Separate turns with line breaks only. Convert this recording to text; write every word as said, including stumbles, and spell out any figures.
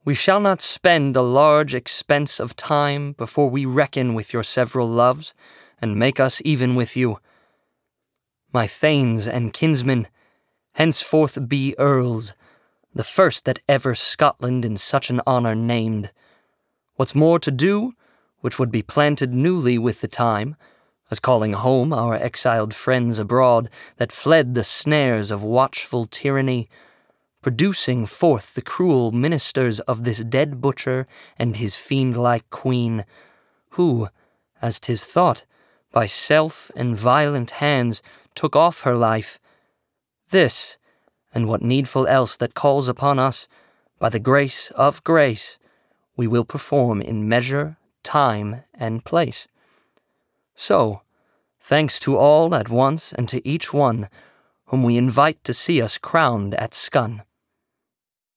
We shall not spend a large expense of time before we reckon with your several loves, and make us even with you. My thanes and kinsmen, henceforth be earls, the first that ever Scotland in such an honour named. What's more to do, which would be planted newly with the time, as calling home our exiled friends abroad that fled the snares of watchful tyranny, producing forth the cruel ministers of this dead butcher and his fiend-like queen, who, as 'tis thought, by self and violent hands took off her life. This, and what needful else that calls upon us, by the grace of grace, we will perform in measure, time, and place. So, thanks to all at once and to each one, whom we invite to see us crowned at Scone.